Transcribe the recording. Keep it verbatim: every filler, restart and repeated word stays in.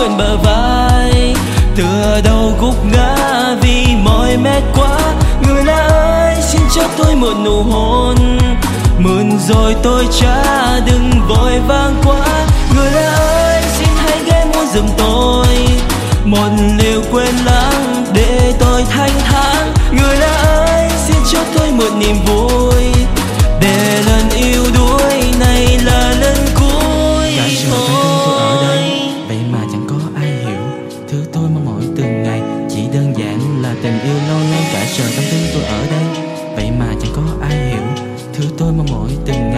bên bờ vai, tựa đầu gục ngã vì mỏi mệt quá. Người lạ ơi xin cho tôi một nụ hôn, mượn rồi tôi trả đừng vội vàng quá. Người lạ ơi xin hãy ghé mua giùm tôi một liều quên lãng để tôi thanh thản. Người lạ ơi xin cho tôi một niềm vui, để lần yêu đuối này là lần cuối. Cả giờ bản thân tôi ở đây, vậy mà chẳng có ai hiểu thứ tôi mong mỏi từng ngày. Chỉ đơn giản là tình yêu lâu nay cả giờ tâm tư tôi ở đây, vậy mà chẳng có ai hiểu thứ tôi mong mỏi từng ngày.